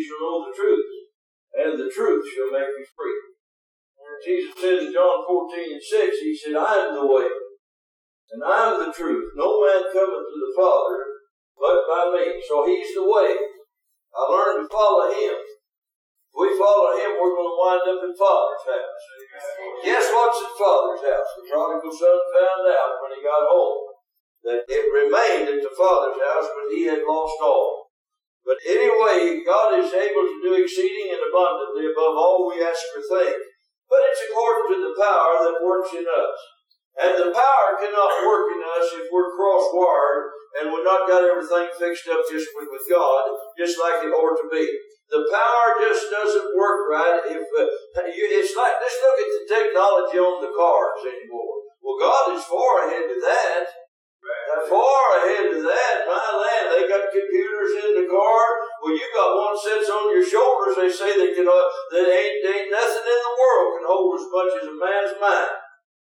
shall know the truth, and the truth shall make you free. And Jesus said in John 14:6, He said, I am the way, and I am the truth. No man cometh to the Father but by me. So He's the way. I learned to follow Him. If we follow Him, we're going to wind up in Father's house. Guess what's at Father's house? The prodigal son found out when he got home that it remained at the Father's house, but he had lost all. But anyway, God is able to do exceeding and abundantly above all we ask or think. But it's according to the power that works in us. And the power cannot work in us if we're cross-wired and we've not got everything fixed up just with God, just like it ought to be. The power just doesn't work right if it's like, let's look at the technology on the cars anymore. Well, God is far ahead of that. Far ahead of that. My land, they got computers in the car. Well, you got one sits on your shoulders. They say that ain't nothing in the world can hold as much as a man's mind.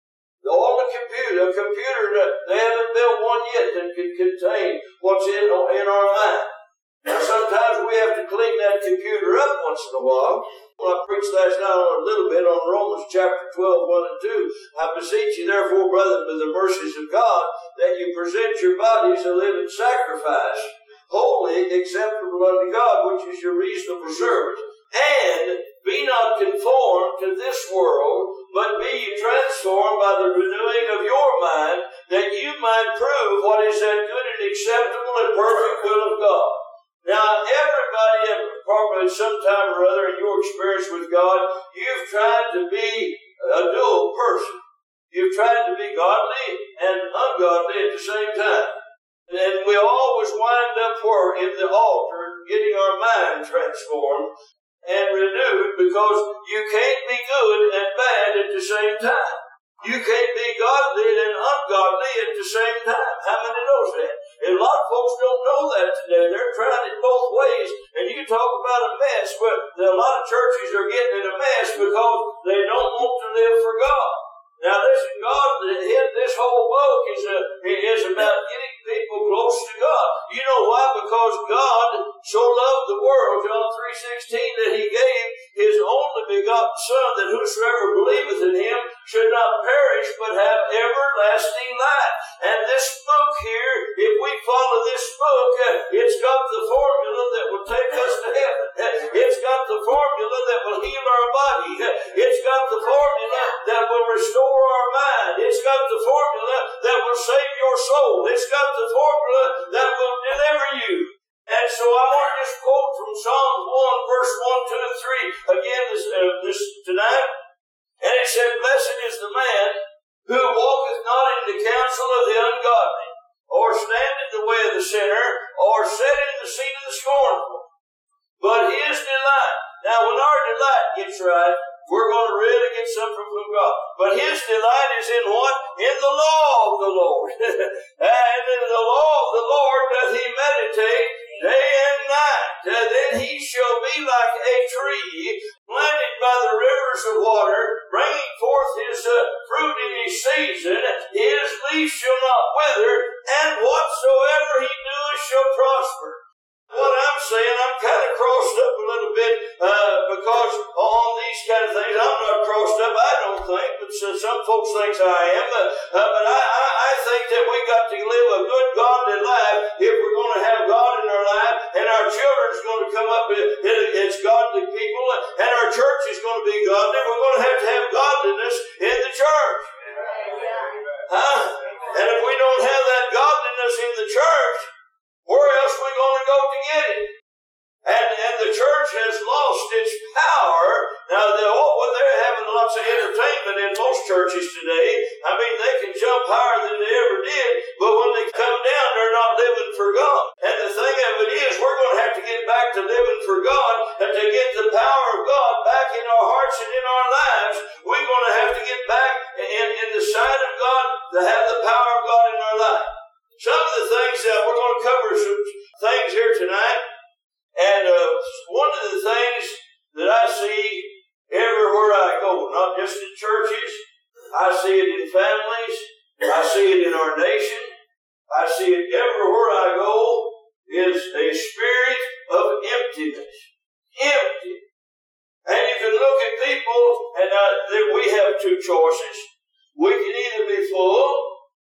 All the computer, they haven't built one yet that can contain what's in our mind. Now, sometimes we have to clean that computer up once in a while. When I preached last night on a little bit on Romans chapter 12, 1 and 2, I beseech you, therefore, brethren, by the mercies of God, that you present your bodies a living sacrifice, holy, acceptable unto God, which is your reasonable service. And be not conformed to this world, but be ye transformed by the renewing of your mind, that you might prove what is that good and acceptable and perfect will of God. Now, everybody, probably sometime or other in your experience with God, you've tried to be a dual person. You've tried to be godly and ungodly at the same time. And we always wind up in the altar getting our mind transformed and renewed, because you can't be good and bad at the same time. You can't be godly and ungodly at the same time. How many knows that? And a lot of folks don't know that today. They're trying it both ways. And you talk about a mess, but a lot of churches are getting in a mess because they don't want to live for God. Now listen, this whole book is about getting people close to God. You know why? Because God so loved the world, John 3:16, that He gave His only begotten Son, that whosoever believeth in Him should not perish, but have everlasting life. And this book here, if we follow this book, it's got the formula that will take us to heaven. It's got the formula that will heal our body. It's got the formula that will restore our mind. It's got the formula that will save your soul. It's got the formula that will deliver you. And so I want to just quote from Psalm 1, verse 1, 2, and 3 again this tonight. And it said, Blessed is the man who walketh not in the counsel of the ungodly, or stand in the way of the sinner, or sit in the seat of the scornful. But his delight, now when our delight gets right, we're going to really get something from God. But his delight is in what? In the law of the Lord. And in the law of the Lord doth he meditate day and night. Then he shall be like a tree planted by the rivers of water, bringing forth his fruit in his season. His leaf shall not wither, and whatsoever he doeth shall prosper. What I'm saying, I'm kind of crossed up a little bit because on these kind of things, I'm not crossed up, I don't think, but some folks think I am. But I think that we got to live a good, godly life if we're going to have God in our life, and our children's going to come up as godly people, and our church is going to be godly. We're going to have godliness in the church. And if we don't have that godliness in the church, where else are we going to go to get it? And the church has lost its power. Now, they're having lots of entertainment in most churches today. I mean, they can jump higher than they ever did, but when they come down, they're not living for God. And the thing of it is, we're going to have to get back to living for God, and to get the power of God back in our hearts and in our lives, we're going to have to get back in the sight of God to have the power of God in our life. Some of the things that we're going to cover some things here tonight, and one of the things that I see everywhere I go, not just in churches, I see it in families, I see it in our nation, I see it everywhere I go, is a spirit of emptiness. empty. And you can look at people, and we have two choices. We can either be full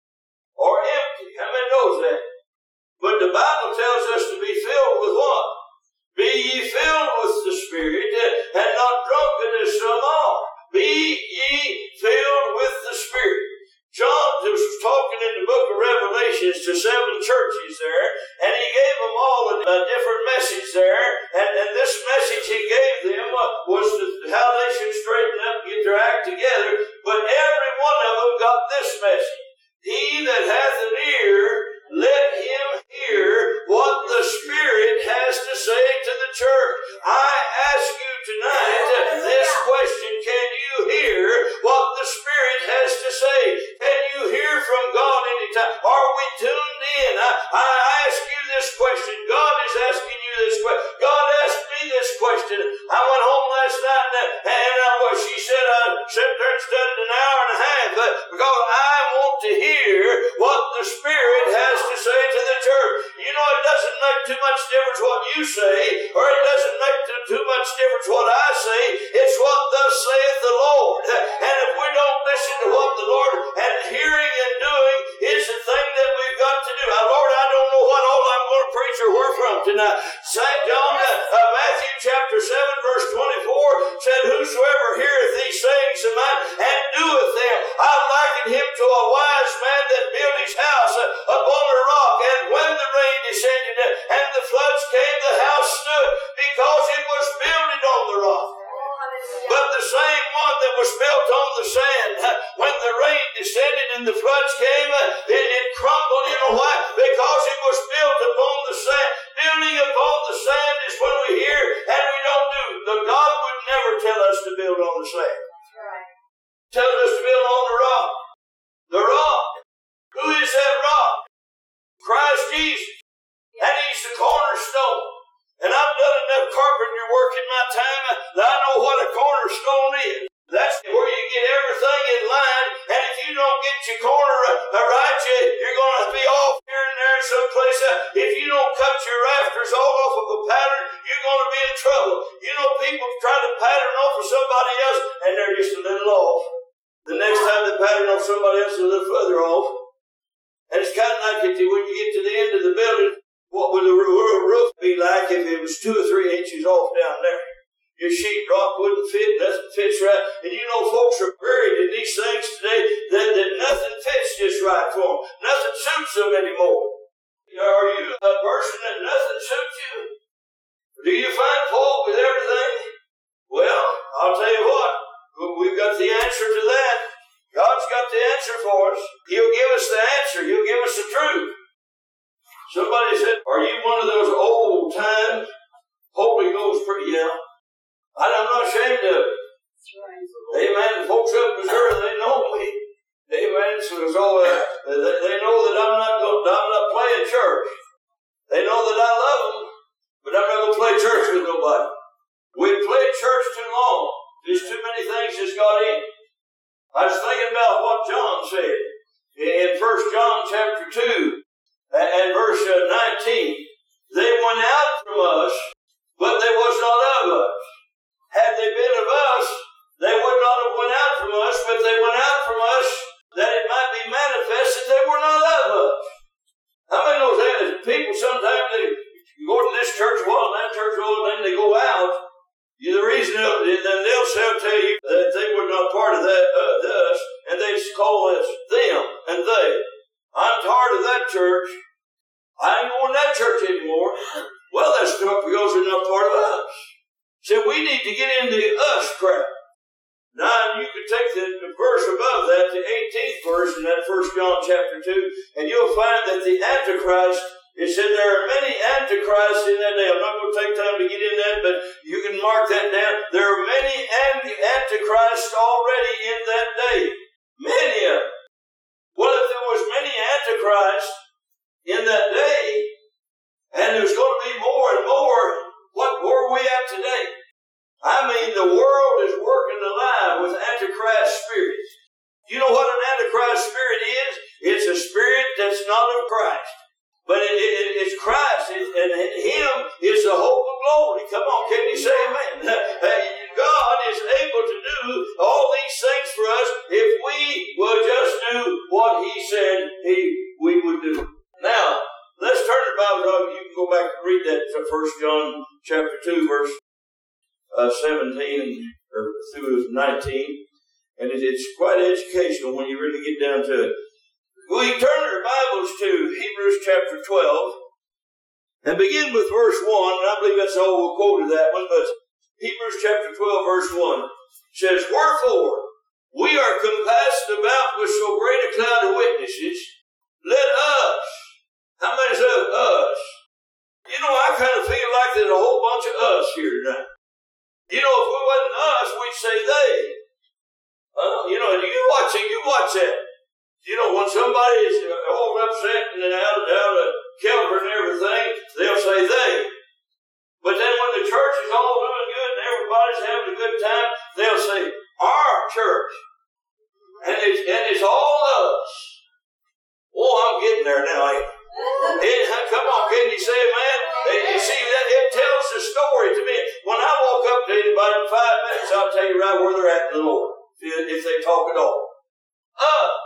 or empty. How many knows that? But the Bible tells us to be filled with what? Be ye filled with the Spirit, and not drunken as some are. Be ye filled with the Spirit. John was talking in the book of Revelations to 7 churches there, and he gave them all a different message there, and this message he gave them was how they should straighten up and get their act together, but every one of them got this message. He that hath an ear, let him hear what the Spirit has to say to the church. I ask you tonight this question: can you hear what the Spirit has to say? Can you hear from God anytime? Are we tuned in? I ask you this question. God is asking you this question. God asked me this question. I went home last night and she said I sat there and studied an hour and a half because I want to hear what the Spirit has to say to the church. You know, it doesn't make too much difference what you say, or it doesn't make too much difference what I say. It's what thus saith the Lord. And if we don't listen to what the Lord, and hearing and doing is the thing that we've got to do. Now, Lord, I don't know what all I'm going to preach or where from tonight. St. John, Matthew chapter 7 verse 24 said, whosoever heareth these sayings of mine and doeth them, I liken him to a wise man that built his house upon a rock, and when the rain descended and the floods came, the house stood, because it was builded on the rock. But the same one that was built on the sand, when the rain descended and the floods came, it crumbled. You know why? Because it was built upon the sand. Building upon the sand is when we hear and we don't do. The God would never tell us to build on the sand. Tell us to build on the rock. The rock. Who is that rock? Christ Jesus. And He's the cornerstone. And I've done enough carpenter work in my time that I know what a cornerstone is. That's where you get everything in line, and if you don't get your corner right, you're going to be off here and there someplace. If you don't cut your rafters all off of a pattern, you're going to be in trouble. You know, people try to pattern off of somebody else, and they're just a little off. The next time they pattern off somebody else, a little further off. And it's kind of like when you get to the end of the building, what would the roof be like if it was 2 or 3 inches off down there? Your sheetrock wouldn't fit, nothing fits right. And you know, folks are buried in these things today that nothing fits just right for them. Nothing suits them anymore. Are you a person that nothing suits you? Do you find fault with everything? Well, I'll tell you what, we've got the answer to that. God's got the answer for us. He'll give us the answer. He'll give us the truth. Somebody said, are you one of those old-time Holy Ghost preachers? Yeah. I'm not ashamed of it. Amen. The folks up in Missouri, they know me. Amen. So they know that I'm not playing church. They know that I love them, but I'm not going to play church with nobody. We've played church too long. There's too many things that's got in. I was thinking about what John said in 1 John chapter 2 and verse 19. They went out from us, but they was not of us. Had they been of us, they would not have went out from us, but they went out from us that it might be manifest that they were not of us. How many knows that? People sometimes they go to this church wall and that church wall, and then they go out. The reason then they'll tell you that they were not part of that us, and they call us them and they. I'm tired of that church. I ain't going to that church anymore. Well, that's not because they're not part of us. So we need to get into the us crowd. Now, you could take the verse above that, the 18th verse in that 1 John chapter 2, and you'll find that the Antichrist, it said there are many Antichrists in that day. I'm not going to take time to get in that, but you can mark that down. There are many Antichrists already in that day. Many of them. Well, if there was many Antichrists in that day, and there's going to be more and more, where are we at today? I mean, the world is working alive with Antichrist spirits. You know what an Antichrist spirit is? It's a spirit that's not of Christ. But it's Christ, and Him is the hope of glory. Come on, can you say amen? chapter 2, verse 17 or through 19. And it's quite educational when you really get down to it. We turn our Bibles to Hebrews chapter 12 and begin with verse 1. And I believe that's all we'll quote of that one. But Hebrews chapter 12, verse 1 says, "Wherefore we are compassed about with so great a cloud of witnesses. Let us," how many is us? You know, I kind of feel like there's a whole bunch of us here tonight. You know, if it wasn't us, we'd say they. You know, you watch that. You know, when somebody is all upset and out of kilter and everything, they'll say they. But then when the church is all doing good and everybody's having a good time, they'll say our church. And it's all us. Oh, I'm getting there now, ain't I? Come on, can you say, man? You see, it tells the story to me. When I walk up to anybody in 5 minutes, I'll tell you right where they're at in the Lord, if they talk at all. Us.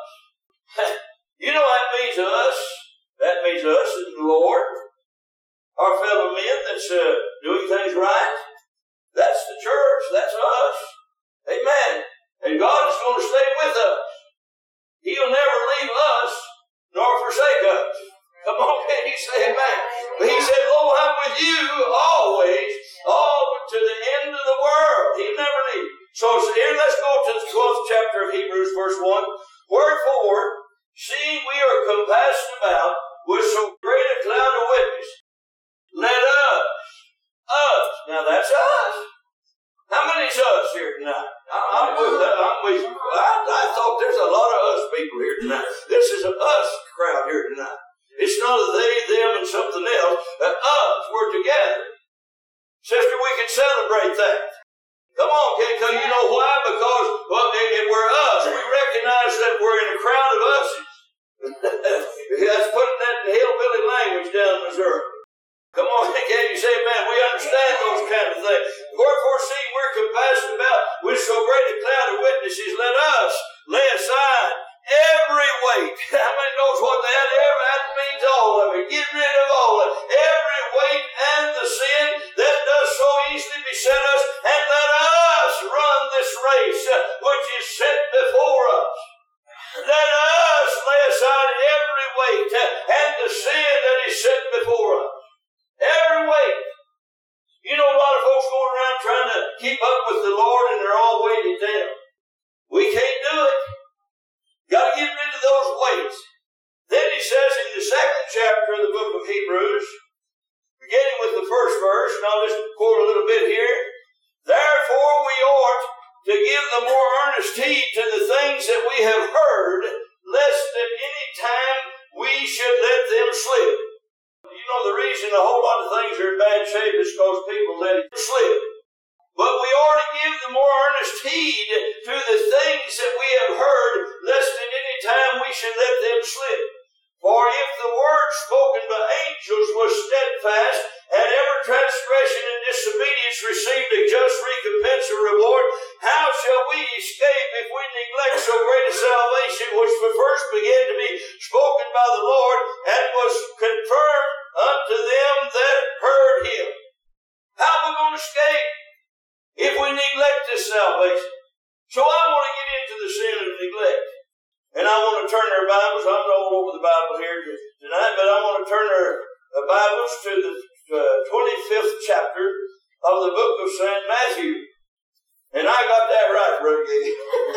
You know what that means to us? That means us in the Lord. Our fellow men that's doing things right. That's the church. That's us. Amen. And God is going to stay with us. He'll never leave us nor forsake us. Come on, can you say amen? But he said, "Lo, I'm with you always, all to the end of the world." He'll never leave. So here, let's go to the 12th chapter of Hebrews, verse 1. "Wherefore, seeing we are compassed about with so great a cloud of witnesses, let us." Now that's us. How many is us here tonight? I'm with you. I thought there's a lot of us people here tonight. This is an us crowd here tonight. It's not a they, them, and something else. Us, we're together. Sister, we can celebrate that. Come on, because you know why? Because we're us. We recognize that we're in a crowd of uses. That's putting that in hillbilly language down in Missouri. Come on, can you say, man, we understand those kind of things. "Wherefore, seeing we're compassed about with so great a cloud of witnesses, let us lay aside every weight." How many knows what that means? All of it. Get rid of all of it. Every weight and the sin that does so easily beset us, and let us run this race which is set before us. Let us lay aside every weight and the sin that is set before us. Every weight. You know, a lot of folks going around trying to keep up with the Lord, and they're all weighted down. We can't do it. Got to get rid of those weights. Then he says in the 2nd chapter of the book of Hebrews, beginning with the 1st verse, and I'll just quote a little bit here. "Therefore we ought to give the more earnest heed to the things that we have heard, lest at any time we should let them slip." You know, the reason a whole lot of things are in bad shape is because people let it slip. "But we ought to give the more earnest heed to the things that we have heard, lest at any time we should let them slip. For if the word spoken by angels was steadfast, and every transgression and disobedience received a just recompense or reward, how shall we escape if we neglect so great a salvation, which first began to be spoken by the Lord, and was confirmed unto them that heard him?" How are we going to escape if we neglect this salvation? So I want to get into the sin of neglect. And I want to turn our Bibles. I'm all over the Bible here tonight, but I want to turn our Bibles to the 25th chapter of the book of St. Matthew. And I got that right, Brother Gabe.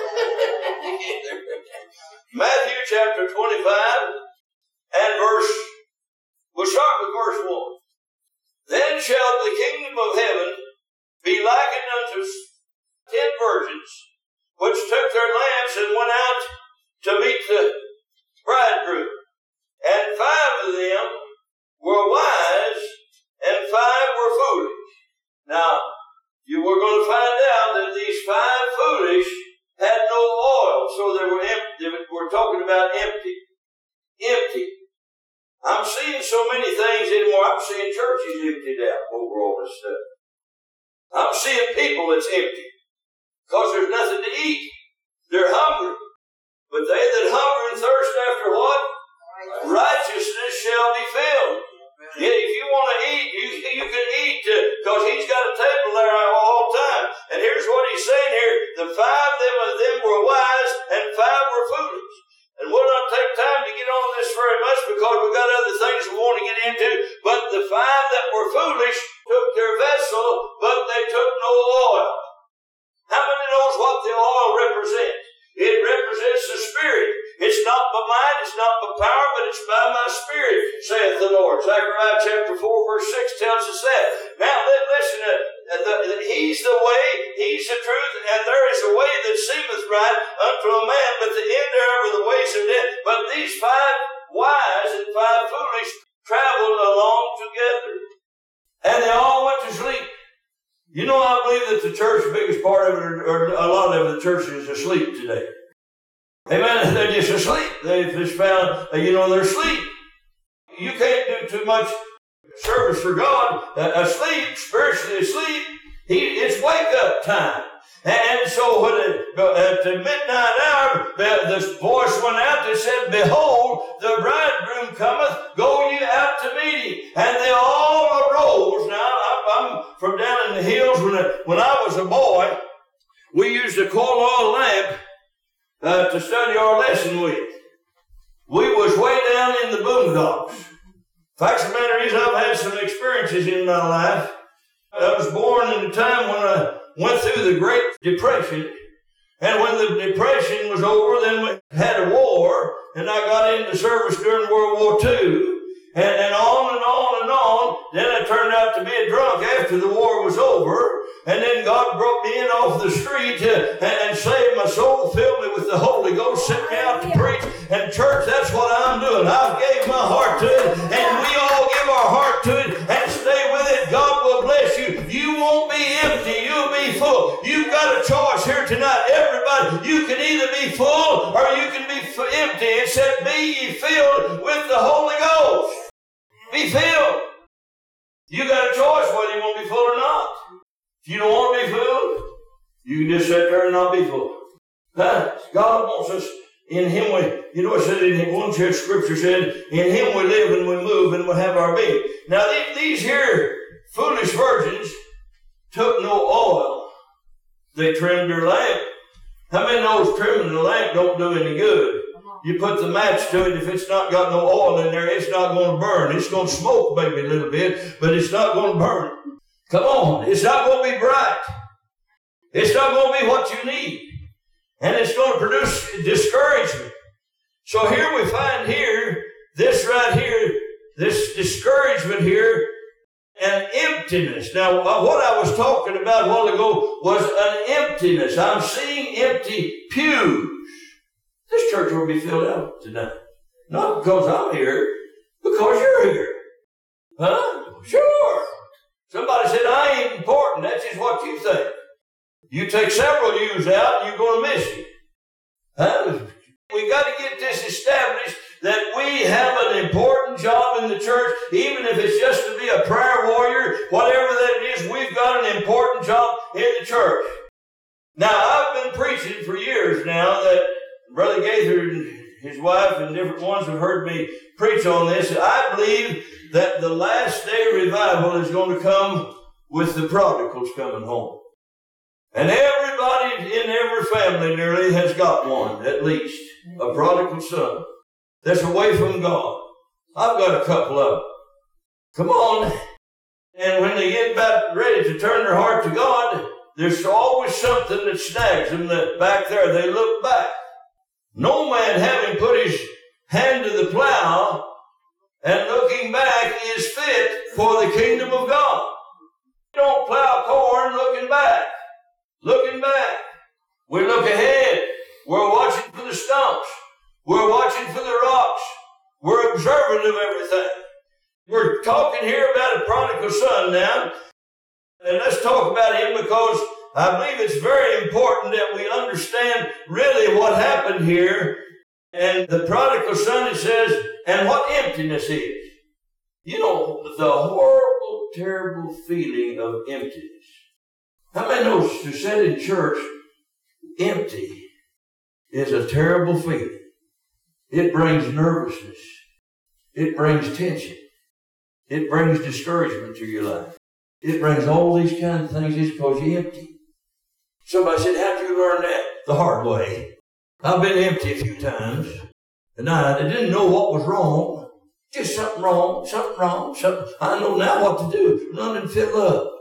Matthew chapter 25 and we'll start with verse 1. "Then shall the kingdom of heaven be likened unto 10 virgins, which took their lamps and went out to meet the bridegroom. And 5 of them were wise, and 5 were foolish." Now, we're going to find out that these 5 foolish had no oil, so they were empty. We're talking about empty. Empty. I'm seeing so many things anymore. I'm seeing churches emptied out over all this stuff. I'm seeing people that's empty because there's nothing to eat. They're hungry. But they that hunger and thirst after what? Righteousness shall be filled. Yeah, if you want to eat, you can eat, because he's got a table there all the time. And here's what he's saying here. The 5 of them were wise and 5 were foolish. And we'll not take time to get on this very much because we've got other things we want to get into. But the 5 that were foolish took their vessel, but they took no oil. How many knows what the oil represents? It represents the Spirit. It's not by might, it's not by power, but it's by my Spirit, saith the Lord. Zechariah chapter 4, verse 6 tells us that. Now, listen, he's the way, he's the truth, and there is a way that seemeth right unto a man, but the end thereof are the ways of death. But these 5 wise and 5 foolish traveled along together. And they all went to sleep. You know, I believe that the church, the biggest part of it, or a lot of the church is asleep today. Amen. They're just asleep. They've just found, they're asleep. You can't do too much service for God asleep, spiritually asleep. It's wake up time. And so when at the midnight hour, the voice went out that said, Behold, the bridegroom cometh, go ye out to meet him. And they all arose. Now, I'm from down in the hills. When I was a boy, we used a coal oil lamp to study our lesson with. We was way down in the boondocks. In fact, the matter is, I've had some experiences in my life. I was born in a time when I went through the Great Depression. And when the Depression was over, then we had a war. And I got into service during World War II. And on and on and on. Then I turned out to be a drunk after the war was over. And then God brought me in off the street and saved my soul, filled me with the Holy Ghost, sent me out to preach. And church, that's what I'm doing. I've gave my heart to it. And we all give our heart to it and stay with it. God will bless you. You won't be empty. You'll be full. You've got a choice here tonight. Everybody, you can either be full or you can be empty. It said, be ye filled with the Holy Ghost. Be filled. You got a choice whether you want to be full or not. If you don't want to be filled, you can just sit there and not be full. God wants us in Him. It said in one church scripture said, in Him we live and we move and we have our being. Now these here foolish virgins took no oil. They trimmed their lamp. How many knows trimming the lamp don't do any good? You put the match to it, if it's not got no oil in there, it's not going to burn. It's going to smoke maybe a little bit, but it's not going to burn. Come on, it's not going to be bright. It's not going to be what you need. And it's going to produce discouragement. So here we find this right here, this discouragement here, and emptiness. Now, what I was talking about a while ago was an emptiness. I'm seeing empty pews. This church will be filled out tonight. Not because I'm here, because you're here. Huh? Sure. Somebody said, I ain't important. That's just what you think. You take several yous out, you're going to miss it. Huh? We got to get this established that we have an important job in the church, even if it's just to be a prayer warrior, whatever that it is, we've got an important job in the church. Now, I've been preaching for years now that Brother Gaither and his wife and different ones have heard me preach on this. I believe that the last day revival is going to come with the prodigals coming home. And everybody in every family nearly has got one, at least, a prodigal son that's away from God. I've got a couple of them. Come on. And when they get about ready to turn their heart to God, there's always something that snags them that back there. They look back. No man having put his hand to the plow and looking back is fit for the kingdom of God. You don't plow corn looking back. Looking back. We look ahead. We're watching for the stumps. We're watching for the rocks. We're observant of everything. We're talking here about a prodigal son now. And let's talk about him because I believe it's very important that we understand really what happened here. And the prodigal son, it says, and what emptiness is. You know, the horrible, terrible feeling of emptiness. How many knows to sit in church empty is a terrible feeling? It brings nervousness. It brings tension. It brings discouragement to your life. It brings all these kind of things. It's because you're empty. Somebody said, how'd you learn that? The hard way. I've been empty a few times. And I didn't know what was wrong. Just something wrong. I know now what to do. Run and fill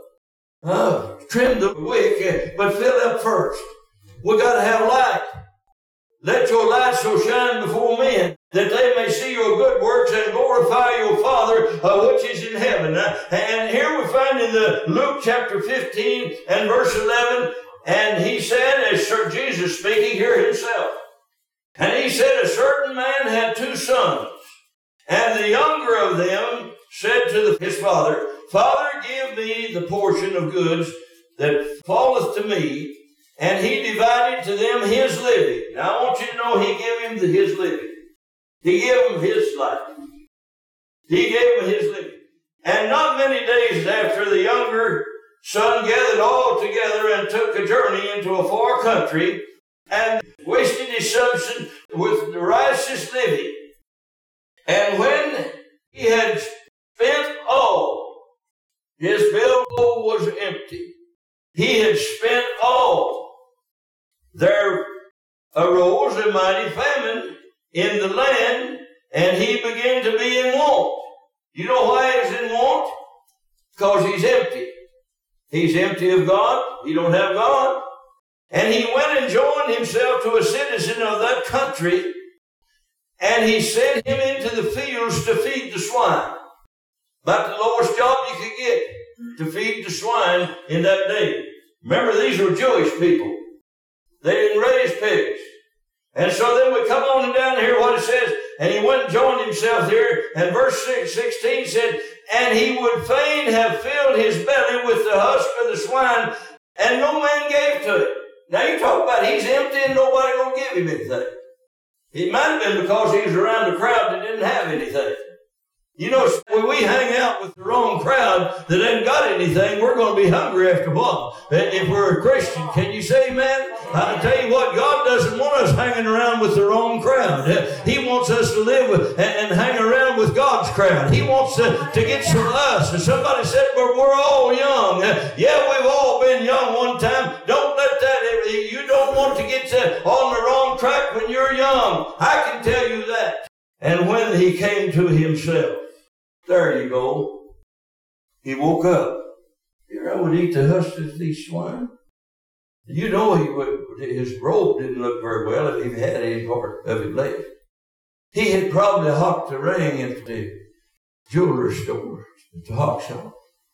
up. Trim the wick, but fill up first. We got to have light. Let your light so shine before men that they may see your good works and glorify your Father which is in heaven. And here we find in the Luke chapter 15 and verse 11, and he said, as Jesus speaking here himself, and he said, a certain man had 2 sons, and the younger of them said to his father, Father, give me the portion of goods that falleth to me. And he divided to them his living. Now I want you to know he gave him his living. He gave him his life. He gave him his living. And not many days after, the younger son gathered all together and took a journey into a far country and wasted his substance with riotous living. And when he had spent all, his billfold was empty. He had spent all. There arose a mighty famine in the land, and he began to be in want. You know why he's in want? Because he's empty. He's empty of God. He don't have God. And he went and joined himself to a citizen of that country, and he sent him into the fields to feed the swine. About the lowest job you could get, to feed the swine in that day. Remember, these were Jewish people. They didn't raise pigs. And so then we come on down here what it says, and he went and joined himself there, and verse 16 said, and he would fain have filled his belly with the husk of the swine, and no man gave to it. Now you talk about he's empty and nobody gonna give him anything. It might have been because he was around a crowd that didn't have anything. You know, when we hang out with the wrong crowd that ain't got anything, we're going to be hungry after a while. If we're a Christian, can you say amen? I tell you what, God doesn't want us hanging around with the wrong crowd. He wants us to live with, and hang around with God's crowd. He wants to get some us. And somebody said, well, we're all young. Yeah, we've all been young one time. Don't let that, you don't want to get on the wrong track when you're young. I can tell you that. And when he came to himself, there you go. He woke up. Here I would eat the husks of these swine. You know he would. His robe didn't look very well if he had any part of it left. He had probably hocked the ring at the jeweler's store, at the hock shop.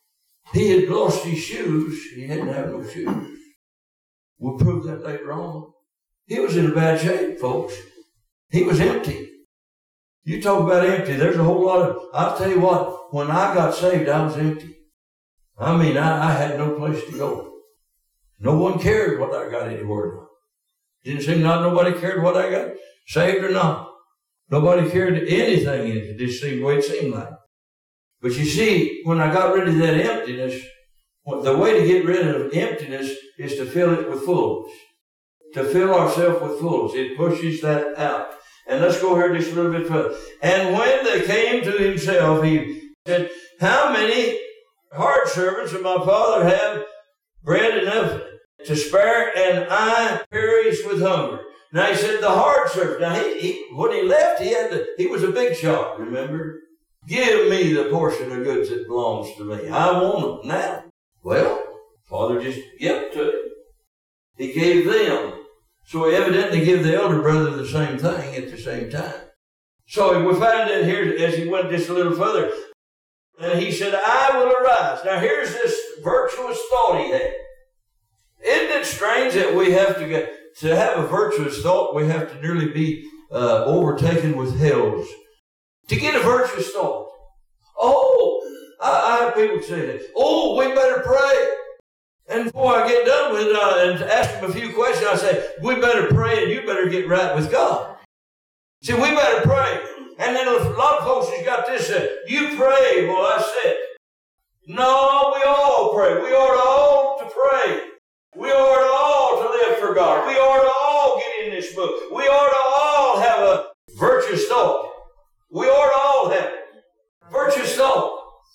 He had lost his shoes. He didn't have no shoes. We'll prove that later on. He was in a bad shape, folks. He was empty. You talk about empty, there's a whole lot of, I'll tell you what, when I got saved, I was empty. I mean, I had no place to go. No one cared what I got anywhere now. Didn't seem not nobody cared what I got, saved or not. Nobody cared anything in it. It just seemed the way it seemed like. But you see, when I got rid of that emptiness, the way to get rid of emptiness is to fill it with fullness. To fill ourselves with fullness. It pushes that out. And let's go here just a little bit further. And when they came to himself, he said, how many hard servants of my father have bread enough to spare, and I perish with hunger? Now he said, the hard servant. Now when he left, he was a big shot, remember? Give me the portion of goods that belongs to me. I want them now. Well, Father just gave to him. He gave them. So he evidently gave the elder brother the same thing at the same time. So we find that here as he went just a little further. And he said, I will arise. Now here's this virtuous thought he had. Isn't it strange that we have to have a virtuous thought, we have to nearly be overtaken with hells. To get a virtuous thought. Oh, I have people say that. Oh, we better pray. And before I get done with it and ask them a few questions, I say, we better pray and you better get right with God. See, we better pray. And then a lot of folks has got this, you pray, well, that's it. No, we all pray. We ought all to pray. We ought all to live for God. We ought to all get in this book. We ought to all have a virtuous thought. We ought to all have it. Virtuous thought.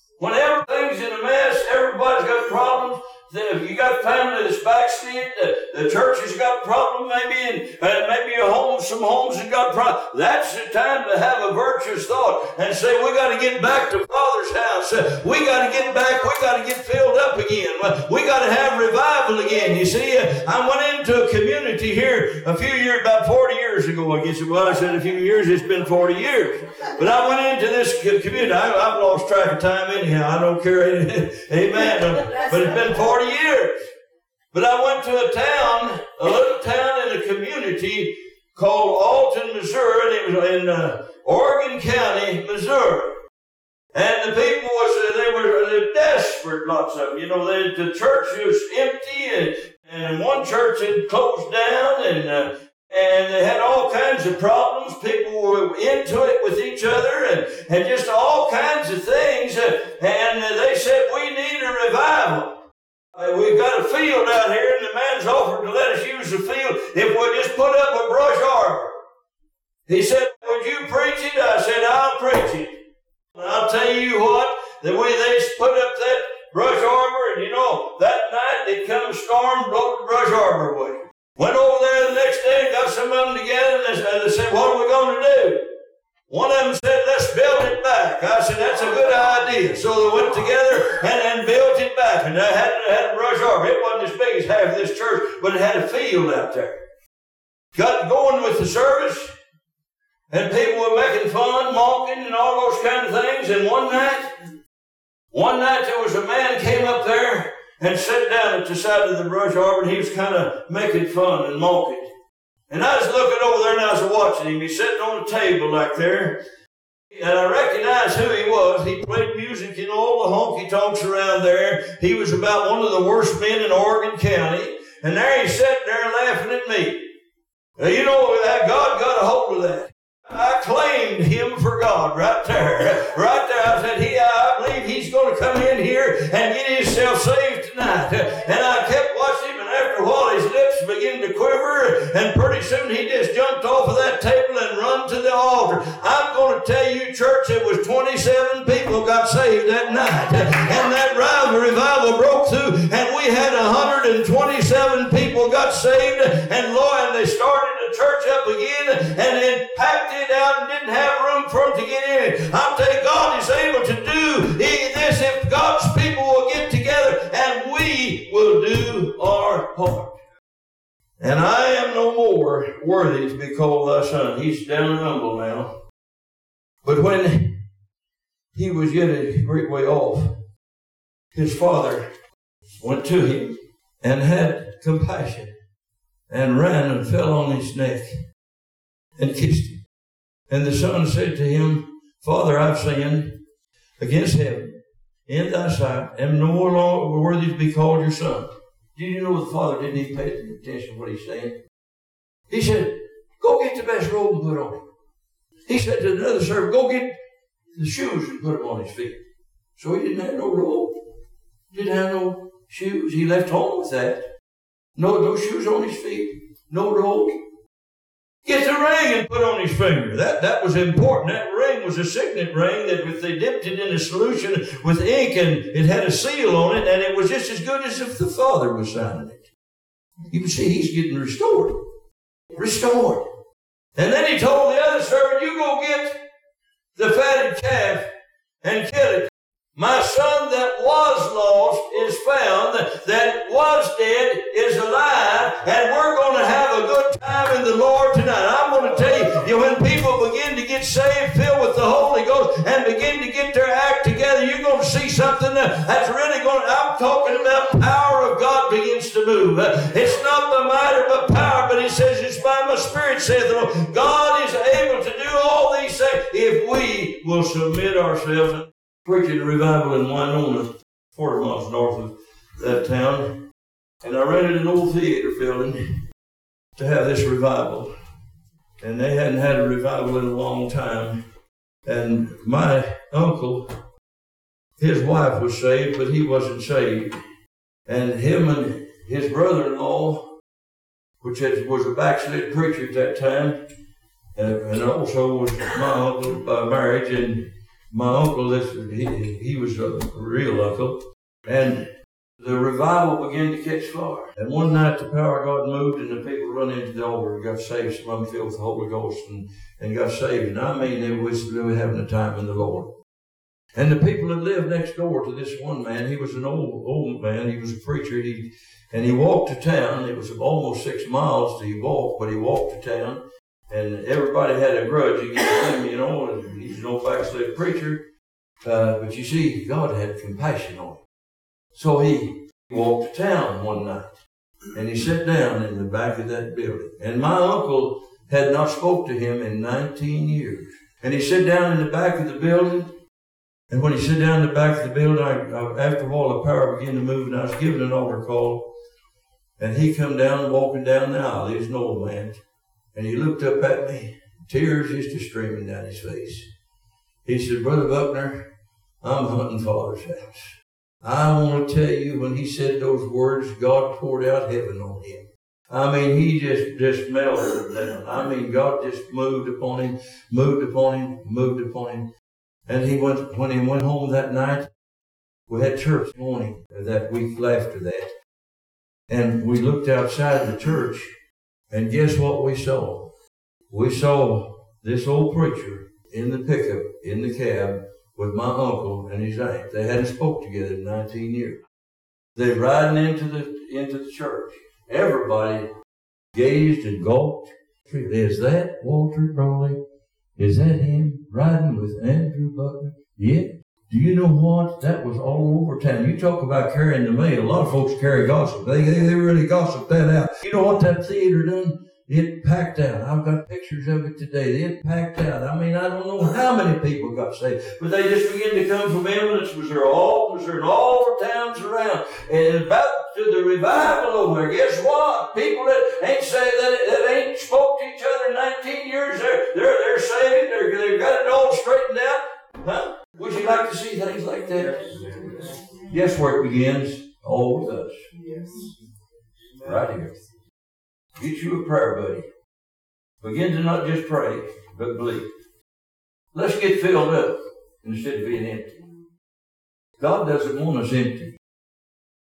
You got family that's backslid. The church has got a problem maybe, and maybe your home, some homes have got a problem. That's the time to have a virtuous thought and say, we got to get back to Father's house. We got to get back. We got to get filled up again. We got to have revival again. You see, I went into a community here a few years, about 40 years ago, I guess it was. I said a few years, it's been 40 years. But I went into this community. I've lost track of time anyhow. I don't care. Amen. But it's been 40 years. But I went to a little town in a community called Alton, Missouri, and it was in Oregon County, Missouri. And the people they were desperate, lots of them. You know, the church was empty, and one church had closed down, and they had all kinds of problems. People were into it with each other, and just all kinds of things. And they said, we need a revival. We've got a field out here, and the man's offered to let us use the field if we'll just put up a brush arbor. He said, would you preach it? I said, I'll preach it. And I'll tell you what, the way they put up that brush arbor, and you know, that night they come storm, blow the brush arbor away. Went over there the next day and got some of them together, and they said, what are we going to do? One of them said, let's build it back. I said, that's a good idea. So they went together and built it back. And they had a brush arbor. It wasn't as big as half of this church, but it had a field out there. Got going with the service, and people were making fun, mocking, and all those kind of things. And one night there was a man came up there and sat down at the side of the brush arbor, and he was kind of making fun and mocking. And I was looking over there, and I was watching him. He's sitting on a table like there, and I recognized who he was. He played music in all the honky-tonks around there. He was about one of the worst men in Oregon County, and there he's sitting there laughing at me. Now, you know, that God got a hold of that. I claimed him for God right there. Right there. I said, I believe he's going to come in here and get himself saved tonight. And I kept watching him, and after a while his lips began to quiver, and pretty soon he just jumped off of that table and run to the altar. I'm going to tell you, church, it was 27 people got saved that night. And that revival broke through, and we had 127 people got saved, and Lord, and they started the church up again, and then packed it out and didn't have room for them to get in. I'll tell you, God is able to do this if God's people will get together, and we will do our part. And I am no more worthy to be called thy son. He's down and humble now. But when he was yet a great way off, his father went to him and had compassion, and ran and fell on his neck and kissed him. And the son said to him, Father, I've sinned against heaven, in thy sight, am no longer worthy to be called your son. Did you know the father didn't even pay attention to what he's saying? He said, go get the best robe and put on him. He said to another servant, go get the shoes and put them on his feet. So he didn't have no robe, didn't have no shoes. He left home with that. No shoes on his feet, no robe. Get the ring and put on his finger. That was important. That ring was a signet ring that if they dipped it in a solution with ink, and it had a seal on it, and it was just as good as if the father was signing it. You can see he's getting restored. Restored. And then he told the other servant, you go get the fatted calf and kill it. My son that was lost is found, that was dead is alive, and we're going to have a good time in the Lord tonight. I'm going to tell you, when people begin to get saved, filled with the Holy Ghost, and begin to get their act together, you're going to see something that's really going to, I'm talking about power of God begins to move. It's not by might or by power, but he says, it's by my spirit, saith the Lord. God is able to do all these things if we will submit ourselves. Preaching a revival in Winona, 40 miles north of that town. And I rented an old theater building to have this revival. And they hadn't had a revival in a long time. And my uncle, his wife was saved, but he wasn't saved. And him and his brother-in-law, which was a backslid preacher at that time, and also was my uncle by marriage, and my uncle, he was a real uncle, and the revival began to catch fire. And one night the power of God moved and the people run into the altar and got saved. Some of them filled with the Holy Ghost and got saved. And I mean, they were having a time in the Lord. And the people that lived next door to this one man, he was an old man. He was a preacher. And he walked to town. It was almost 6 miles to walk, but he walked to town. And everybody had a grudge against him, you know, and he's an old backslid preacher. But you see, God had compassion on him. So he walked to town one night, and he sat down in the back of that building. And my uncle had not spoke to him in 19 years. And he sat down in the back of the building, and when he sat down in the back of the building, after a while the power began to move, and I was given an altar call. And he come down, walking down the aisle. He was an old man. And he looked up at me, tears just streaming down his face. He said, "Brother Buckner, I'm hunting Father's house. I want to tell you, when he said those words, God poured out heaven on him. I mean, he just melted down. I mean, God just moved upon him. And when he went home that night, we had church morning that week after that. And we looked outside the church, and guess what we saw? We saw this old preacher in the pickup, in the cab, with my uncle and his aunt. They hadn't spoke together in 19 years. They're riding into the church. Everybody gazed and gawked. Is that Walter Brawley? Is that him riding with Andrew Buckner? Yeah. Do you know what? That was all over town. You talk about carrying the mail. A lot of folks carry gossip. They really gossip that out. You know what that theater done? It packed out. I've got pictures of it today. It packed out. I mean, I don't know how many people got saved, but they just began to come from Eminence, Missouri, all the towns around, and about to the revival over there. Guess what? People that ain't saved, that ain't spoke to each other in 19 years, they're saved. They've got it all straightened out. Huh? Would you like to see things like that? Guess where it begins? All with us. Yes. Right here. Get you a prayer buddy. Begin to not just pray, but believe. Let's get filled up instead of being empty. God doesn't want us empty.